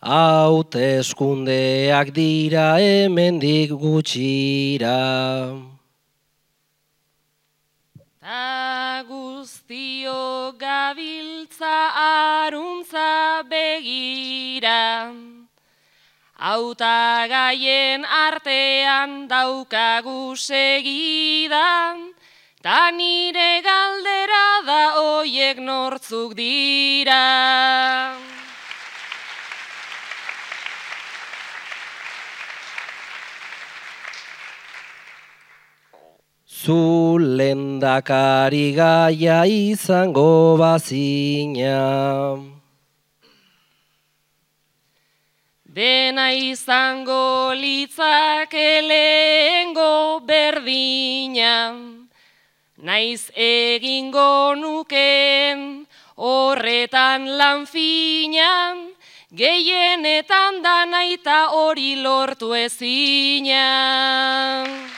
hauteskundeak dira hemendik gutxira. Ta guztio gabiltza aruntza begira, hautagaien artean daukagu segidan, ta nire galdera da hoiek nortzuk dira. Zu lehendakari gaia izango bazina. Dena izango litzake lehengo berdina, naiz egingo nukeen horretan lan finan, gehienetan da naita hori lortu ezina.